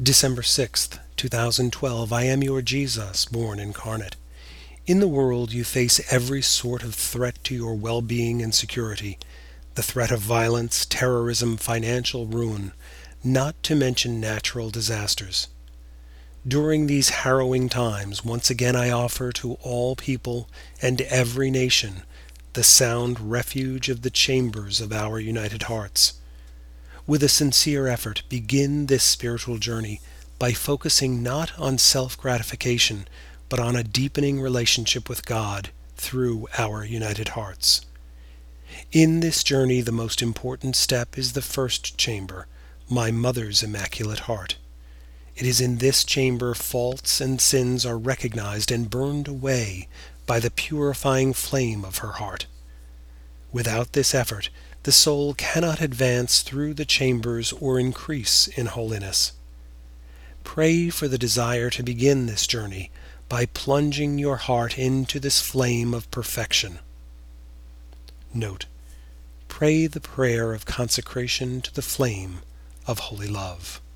December 6th, 2012. I am your Jesus, born incarnate. In the world you face every sort of threat to your well-being and security. The threat of violence, terrorism, financial ruin, not to mention natural disasters. During these harrowing times, once again I offer to all people and every nation the sound refuge of the chambers of our united hearts. With a sincere effort, begin this spiritual journey by focusing not on self-gratification, but on a deepening relationship with God through our united hearts. In this journey, the most important step is the first chamber, my mother's Immaculate Heart. It is in this chamber faults and sins are recognized and burned away by the purifying flame of her heart. Without this effort, the soul cannot advance through the chambers or increase in holiness. Pray for the desire to begin this journey by plunging your heart into this flame of perfection. Note: pray the prayer of consecration to the flame of holy love.